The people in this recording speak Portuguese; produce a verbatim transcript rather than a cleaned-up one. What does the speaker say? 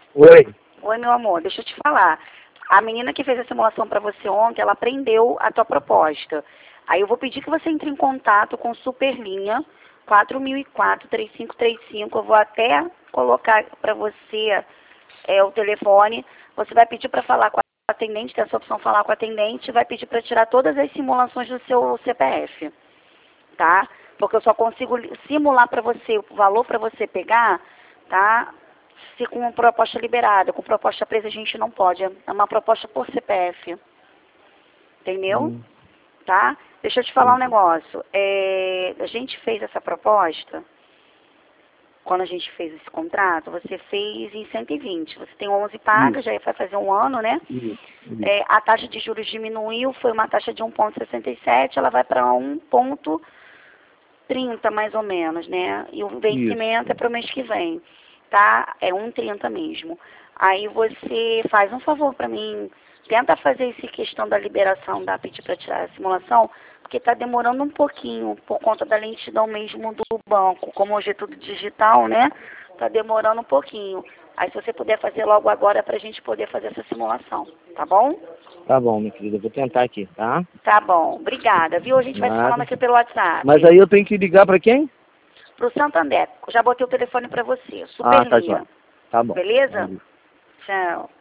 Oi. Oi, meu amor, deixa eu te falar. A menina que fez a simulação para você ontem, ela aprendeu a tua proposta. Aí eu vou pedir que você entre em contato com Superlinha quatro mil e quatro, três cinco três cinco. Eu vou até colocar para você é, o telefone. Você vai pedir para falar com a atendente, tem essa opção falar com a atendente, vai pedir para tirar todas as simulações do seu C P F, tá? Porque eu só consigo simular para você o valor para você pegar, tá? Se com proposta liberada, com proposta presa a gente não pode. É uma proposta por C P F. Entendeu? Hum, Tá? Deixa eu te falar um entendi. negócio. É, a gente fez essa proposta, quando a gente fez esse contrato, você fez em cento e vinte. Você tem onze pagas, Isso, já vai fazer um ano, né? isso, isso. É, a taxa de juros diminuiu, foi uma taxa de um vírgula sessenta e sete, ela vai para um vírgula trinta mais ou menos, né? E o vencimento é Isso. para o mês que vem, tá? É um vírgula trinta mesmo. Aí você faz um favor para mim, tenta fazer essa questão da liberação da pedir para tirar a simulação, porque está demorando um pouquinho por conta da lentidão mesmo do banco. Como hoje é tudo digital, né? Está demorando um pouquinho. Aí se você puder fazer logo agora para a gente poder fazer essa simulação, tá bom? Tá bom, minha querida, eu vou tentar aqui, tá? Tá bom, obrigada, viu? A gente vai se falando Nada. aqui pelo WhatsApp. Mas aí eu tenho que ligar pra quem? Pro Santander. Já botei o telefone para você. Ah, tá Superlinha. jóia. Tá bom. Beleza? Valeu. Tchau.